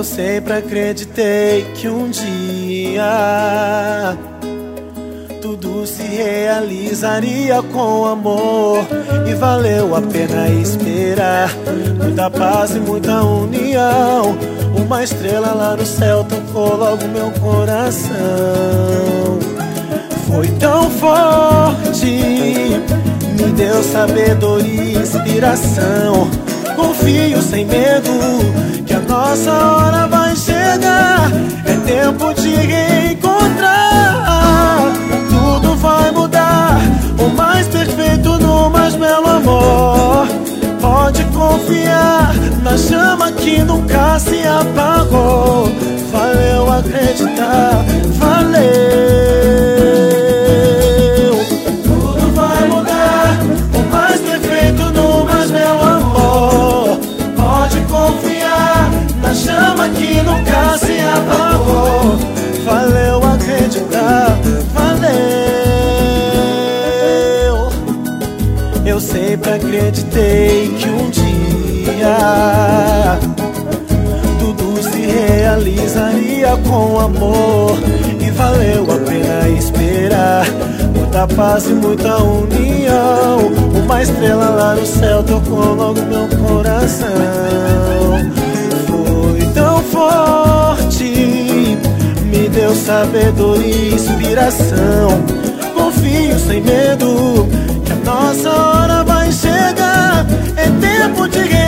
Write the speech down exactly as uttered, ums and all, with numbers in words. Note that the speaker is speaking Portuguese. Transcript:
Eu sempre acreditei que um dia tudo se realizaria com amor, e valeu a pena esperar. Muita paz e muita união. Uma estrela lá no céu tocou logo meu coração. Foi tão forte, me deu sabedoria e inspiração. Confio sem medo que a nossa hora vai chegar. É tempo de reencontrar. Tudo vai mudar. O mais perfeito no mais belo amor. Pode confiar na chama que nunca se apagou. Valeu acreditar, valeu. Tudo vai mudar. O mais perfeito no mais belo amor. Pode confiar na chama que nunca se apagou. Valeu acreditar, valeu. Eu sempre acreditei que um dia tudo se realizaria com amor, e valeu a pena esperar. Muita paz e muita união. Uma estrela lá no céu tocou logo meu coração. Foi tão forte, me deu sabedoria e inspiração. Confio sem medo que a nossa hora vai chegar. É tempo de